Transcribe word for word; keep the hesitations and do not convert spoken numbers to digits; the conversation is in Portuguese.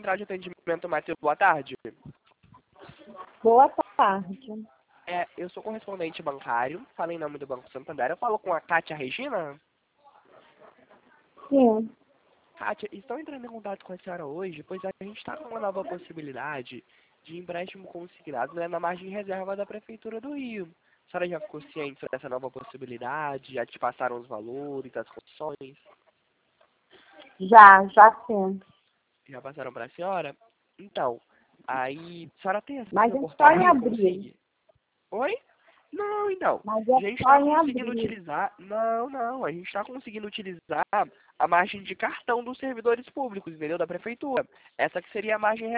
Central de Atendimento Matheus, boa tarde. Boa tarde. É, eu sou correspondente bancário, falo em nome do Banco Santander. Eu falo com a Kátia Regina? Sim. Kátia, estou entrando em contato com a senhora hoje, pois a gente está com uma nova possibilidade de empréstimo consignado, né, na margem de reserva da Prefeitura do Rio. A senhora já ficou ciente dessa nova possibilidade? Já te passaram os valores, as condições? Já, já sim. Já passaram para a senhora? Então, aí, a senhora tem acesso Mas ao é portal só em Rio abril. Consigne? Oi? Não, então, Mas a é gente só está em conseguindo abril. utilizar, não, não, a gente está conseguindo utilizar a margem de cartão dos servidores públicos, entendeu? Da prefeitura. Essa que seria a margem